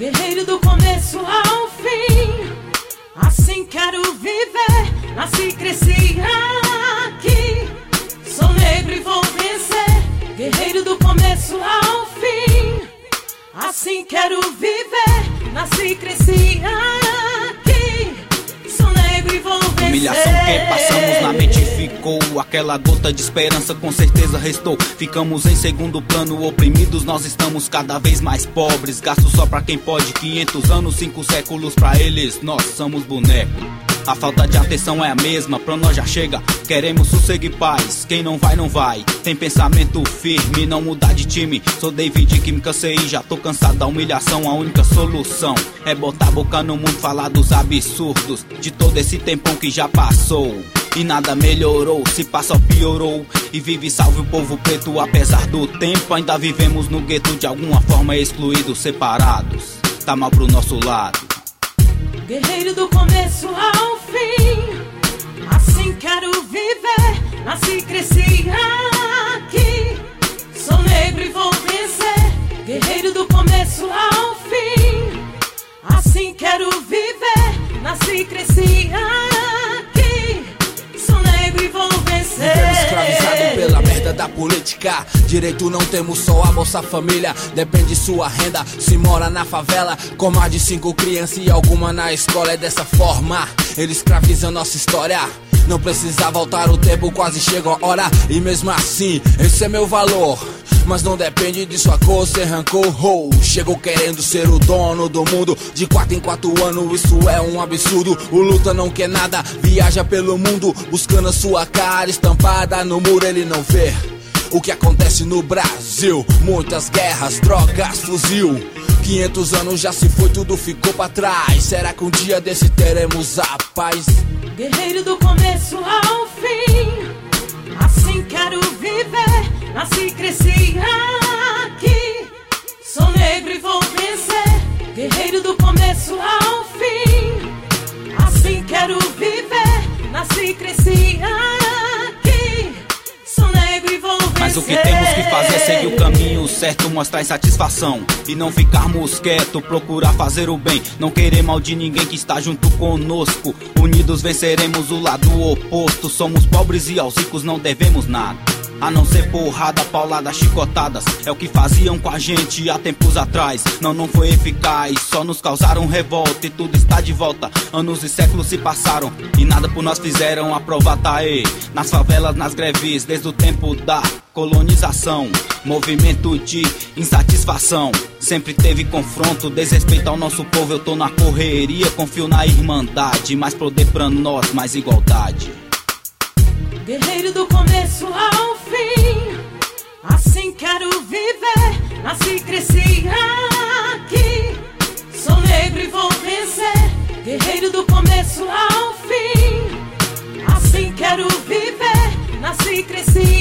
Guerreiro do começo ao fim, assim quero viver. Nasci e cresci aqui, sou negro e vou vencer. Guerreiro do começo ao fim, assim quero viver. Nasci e cresci aqui, sou negro e vou vencer. Humilhação que passamos na mente ficou, aquela gota de esperança com certeza restou. Ficamos em segundo plano, oprimidos, nós estamos cada vez mais pobres. Gasto só pra quem pode, 500 anos, 5 séculos pra eles, nós somos bonecos. A falta de atenção é a mesma, pra nós já chega. Queremos sossego e paz, quem não vai, não vai. Tem pensamento firme, não mudar de time. Sou David que me cansei e já tô cansado da humilhação. A única solução é botar a boca no mundo, falar dos absurdos de todo esse tempão que já passou. E nada melhorou, se passa ou piorou. E vive salve o povo preto, apesar do tempo. Ainda vivemos no gueto, de alguma forma excluídos, separados. Tá mal pro nosso lado. Guerreiro do começo ao fim, assim quero viver. Nasci e cresci aqui, sou negro e vou vencer. Guerreiro do começo ao fim, assim quero viver. Nasci e cresci aqui, sou negro e vou vencer. Vivemos escravizados pela merda da política. Direito não temos, só a Bolsa Família. Depende sua renda, se mora na favela, com mais de 5 crianças e alguma na escola. É dessa forma, eles escravizam nossa história. Não precisa voltar o tempo, quase chegou a hora. E mesmo assim, esse é meu valor. Mas não depende de sua cor, cê arrancou. Chegou querendo ser o dono do mundo. De 4 em 4 anos, isso é um absurdo. O luta não quer nada, viaja pelo mundo, buscando a sua cara estampada no muro. Ele não vê o que acontece no Brasil. Muitas guerras, drogas, fuzil. 500 anos já se foi, tudo ficou pra trás. Será que um dia desse teremos a paz? Guerreiro do começo ao fim, assim quero viver. Nasci e cresci aqui, sou negro e vou vencer. Guerreiro do começo ao fim, assim quero viver. Nasci e cresci aqui, sou negro e vou vencer. Mas o que temos que fazer é seguir o caminho certo, mostrar insatisfação e não ficarmos quietos, procurar fazer o bem, não querer mal de ninguém que está junto conosco. Unidos venceremos o lado oposto. Somos pobres e aos ricos não devemos nada, a não ser porrada, paulada, chicotadas. É o que faziam com a gente há tempos atrás. Não foi eficaz, só nos causaram revolta. E tudo está de volta, anos e séculos se passaram e nada por nós fizeram. A prova tá aí, nas favelas, nas greves, desde o tempo da colonização. Movimento de insatisfação, sempre teve confronto, desrespeito ao nosso povo. Eu tô na correria, confio na irmandade. Mais poder pra nós, mais igualdade. Guerreiro do começo ao fim, assim quero viver. Nasci e cresci aqui, sou negro e vou vencer. Guerreiro do começo ao fim, assim quero viver. Nasci e cresci